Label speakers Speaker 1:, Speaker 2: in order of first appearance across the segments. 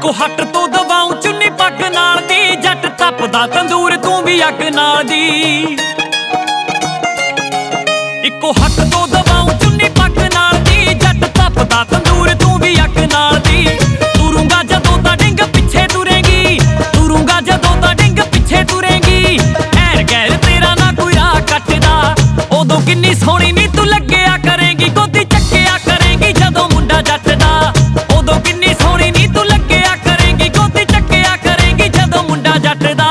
Speaker 1: ਇੱਕੋ ਹੱਟ ਤੋਂ ਦਵਾਉ ਚੁੰਨੀ ਪੱਗ ਨਾਲ ਦੀ, ਜੱਟ ਤਪਦਾ ਤੰਦੂਰ ਤੂੰ ਵੀ ਅੱਗ ਨਾਲ ਦੀ। ਇੱਕੋ ਹੱਟ ਤੋਂ ਦਵਾਉ ਚੁੰਨੀ ਪੱਗ ਨਾਲ ਦੀ, ਜੱਟ ਤਪਦਾ ਤੰਦੂਰ ਤੂੰ ਵੀ ਅੱਗ ਨਾਲ ਦੀ। ਤੁਰੂੰਗਾ ਜਦੋਂ ਤਾਂ ਡਿੰਗ ਪਿੱਛੇ ਤੁਰੇਂਗੀ, ਤੁਰੂੰਗਾ ਜਦੋਂ ਤਾਂ ਡਿੰਗ ਪਿੱਛੇ ਤੁਰੇਂਗੀ। ਐਰ ਗੈਰ ਤੇਰਾ ਨਾ ਕੋਈ ਰਾਹ ਕੱਟਦਾ, ਉਦੋਂ ਕਿੰਨੀ ਸੋਹਣੀ ਨੀ ਤੂੰ ਲੱਗਿਆ ਕਰੇਂਗੀ। ਗੋਦੀ ਚੱਕਿਆ ਕਰੇਂਗੀ ਜਦੋਂ ਮੁੰਡਾ ਜੱਟ ਦਾ, ਉਦੋਂ ਕਿੰਨੀ ਸੋਹਣੀ ਨੀ ਤੂੰ ਲੱਗਿਆ ਕਰੇਂਗੀ। ਗੋਦੀ ਚੱਕਿਆ ਕਰੇਂਗੀ ਜਦੋਂ ਮੁੰਡਾ ਜੱਟ ਦਾ।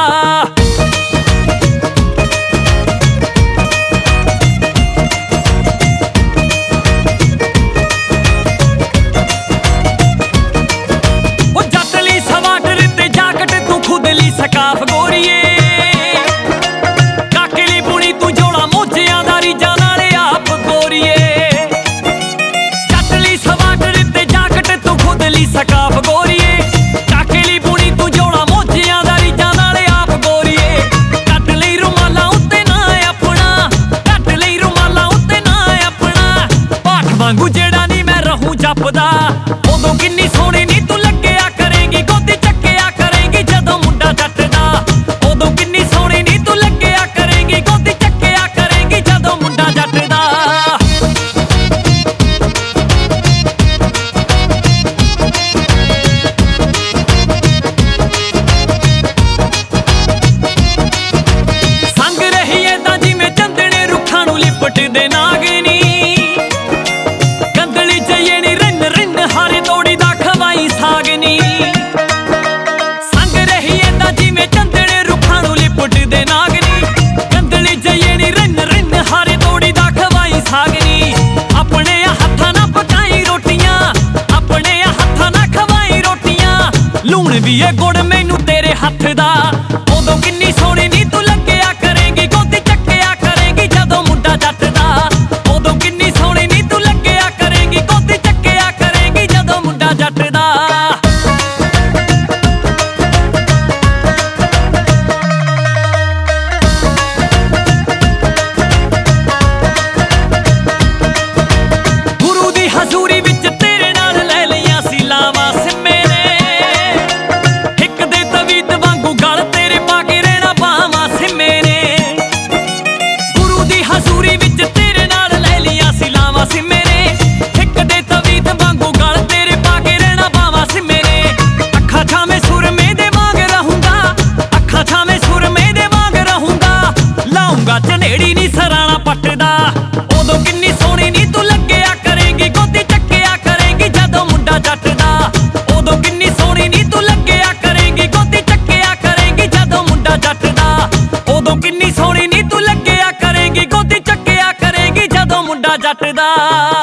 Speaker 1: ਉਹ ਜੱਟ ਲਈ ਸਵਾਟਰ ਤੇ ਜਾਕਟ ਤੂੰ ਖੁਦ ਲਈ ਸਕਾਫ ਗੋਰੀਏ, ਕਾਕੇ ਲਈ ਬੁਣੀ ਤੂੰ ਜੋੜਾ ਮੋਜਿਆਂ ਦਾ ਰੀਜਾਂ ਨਾਲੇ ਆਪ ਗੋਰੀਏ। ਜੱਟ ਲਈ ਸਵਾਟਰ ਤੇ ਜਾਕਟ ਤੂੰ ਖੁਦ ਲਈ ਸਕਾਫ ਗੋਰੀਏ, ਕਾਕੇ ਲਈ ਬੁਣੀ ਤੂੰ ਜੋੜਾ ਮੋਜਿਆਂ ਦਾ ਰੀਜਾਂ ਨਾਲੇ ਆਪ ਗੋਰੀਏ। ਕੱਟ ਲਈ ਰੁਮਾਲਾਂ ਉੱਤੇ ਨਾ ਆਪਣਾ, ਕੱਟ ਲਈ ਰੁਮਾਲਾਂ ਉੱਤੇ ਨਾ ਆਪਣਾ। ਪਾਠ ਵਾਂਗੂ ਜਿਹੜਾ ਨੀ ਮੈਂ ਰਹੂੰ ਜਪਦਾ, ਉਦੋਂ ਕਿੰਨੀ ਸੋਹਣੀ ਨੀ ਤੂੰ ਲੱਗਿਆ ਕਰੇਂਗੀ। ਗੋਦੀ ਚੱਕਿਆ ਕਰੇਂਗੀ ਜਦੋਂ ਮੁੰਡਾ ਜੱਟ ਦਾ, ਉਦੋਂ ਕਿੰਨੀ ਸੋਹਣੀ ਨੀ ਤੂੰ ਲੱਗਿਆ ਕਰੇਂਗੀ। ਗੋਦੀ ਚੱਕਿਆ ਕਰੇਂਗੀ ਜਦੋਂ ਮੁੰਡਾ ਜੱਟ ਦਾ। ਸੰਗ ਰਹੀ ਏਦਾਂ ਜਿਵੇਂ ਚੰਦਣੇ ਰੁੱਖਾਂ ਨੂੰ ਲਿਪਟਦੇ ਨਾਗਨੀ, ਕੰਦਲੀ ਜਈਏ ਨੀ ਰਿੰਨ ਰਿੰਨ ਹਾਰੇ ਤੋੜੀ ਦਾ ਖਵਾਈ ਸਾਗਨੀ। ਸੰਗ ਰਹੀ ਏਦਾਂ ਜਿਵੇਂ ਚੰਦਣੇ ਰੁੱਖਾਂ ਨੂੰ ਲਿਪਟਦੇ ਨਾਗਨੀ, ਕੰਦਲੀ ਜਈਏ ਨੀ ਰਿੰਨ ਰਿੰਨ ਹਾਰੇ ਤੋੜੀ ਦਾ ਖਵਾਈ ਸਾਗਨੀ। ਆਪਣੇ ਹੱਥਾਂ ਨਾਲ ਪਕਾਈ ਰੋਟੀਆਂ, ਆਪਣੇ ਹੱਥਾਂ ਨਾਲ ਖਵਾਈ ਰੋਟੀਆਂ। ਲੂਣ ਵੀ ਏ ਗੁੜ ਮੈਨੂੰ ਤੇਰੇ ਹੱਥ ਦਾ, ਉਦੋਂ ਕਿੰਨੀ ਸੋਹਣੀ ਨੀ ਤੂੰ ਲੱਗਿਆ ਕਰੇਂਗੀ। ਗੋਦੀ ਚੱਕਿਆ ਕਰੇਂਗੀ ਜਦੋਂ ਮੁੰਡਾ ਜੱਟ ਦਾ, ਉਦੋਂ ਕਿੰਨੀ ਸੋਹਣੀ ਨੀ ਤੂੰ ਲੱਗਿਆ ਕਰੇਂਗੀ। ਗੋਦੀ ਚੱਕਿਆ ਕਰੇਂਗੀ ਜਦੋਂ ਮੁੰਡਾ ਜੱਟ ਦਾ। ਗੁਰੂ ਦੀ ਹਜ਼ੂਰੀ ਵਿੱਚ ਤੇਰੇ ਨਾਲ ਲੈ ਲਈਆਂ ਸੀ ਲਾਵਾਂ ਸਿੰਮੇ ਨੇ, ਇੱਕ ਦੇ ਤਵੀਤ ਵਾਂਗੂ ਗਲ ਤੇਰੇ ਪਾ ਕੇ ਰਹਿਣਾ ਬਾਹਾਂ ਸਿੰਮੇ ਨੇ। ਗੁਰੂ ਦੀ ਹਜ਼ੂਰੀ ਵਿੱਚ ਤੇਰੇ ਨਾਲ ਲੈ ਲਈਆਂ ਸੀ ਲਾਵਾਂ ਸਿੰਮੇ ਨੇ, ਇੱਕ ਦੇ ਤਵੀਤ ਵਾਂਗੂ ਗਲ ਤੇਰੇ ਪਾ ਕੇ ਰਹਿਣਾ ਬਾਹਾਂ ਸਿੰਮੇ ਨੇ। ਅੱਖਾਂ ਛਾਵੇਂ ਸੁਰਮੇ ਦੇ ਵਾਂਗ ਰਹੂੰਗਾ, ਅੱਖਾਂ ਛਾਵੇਂ ਸੁਰਮੇ ਦੇ ਵਾਂਗ ਰਹੂੰਗਾ। ਲਾਉਂਗਾ ਝਨੇੜੀ ਨੀ ਸਰਾਣਾ ਪੱਟਦਾ, ਉਦੋਂ ਕਿੰਨੀ ਸੋਹਣੀ ਨੀ ਤੂੰ ਲੱਗਿਆ ਕਰੇਂਗੀ। ਗੋਦੀ ਚੱਕਿਆ ਕਰੇਂਗੀ ਜਦੋਂ ਮੁੰਡਾ ਜੱਟ ਦਾ, ਉਦੋਂ ਕਿੰਨੀ ਸੋਹਣੀ ਨੀ ਤੂੰ ਲੱਗਿਆ ਕਰੇਂਗੀ। ਗੋਦੀ ਚੱਕਿਆ ਕਰੇਂਗੀ ਜਦੋਂ ਮੁੰਡਾ ਜੱਟ ਦਾ, ਉਦੋਂ ਕਿੰਨੀ ਸੋਹਣੀ ਨੀ ਤੂੰ ਲੱਗਿਆ ਕਰੇਂਗੀ। ਗੋਦੀ ਚੱਕਿਆ ਕਰੇਂਗੀ ਜਦੋਂ ਮੁੰਡਾ ਜੱਟ ਦਾ।